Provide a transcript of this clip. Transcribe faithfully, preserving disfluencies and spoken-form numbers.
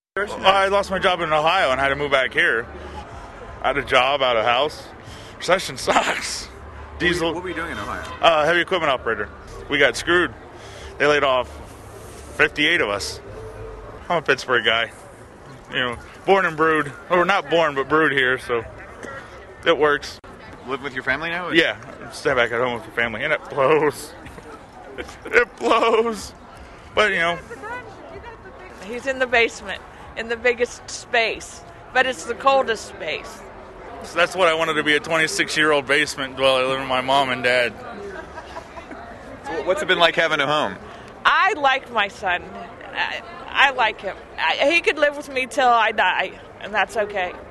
Well, I lost my job in Ohio and had to move back here. I had a job, out of house. Recession sucks. Diesel. What were, you, what were you doing in Ohio? Uh, heavy equipment operator. We got screwed. They laid off fifty-eight of us. I'm a Pittsburgh guy. You know, born and brewed. Or not born, but brewed here, so it works. Live with your family now? Yeah, stay back at home with your family. And it blows. It blows. But, you know. He's in the basement, in the biggest space, but it's the coldest space. So that's what I wanted to be, a twenty-six-year-old basement dweller living with my mom and dad. So what's it been like having a home? I like my son. I, I like him. I, he could live with me till I die, and that's okay.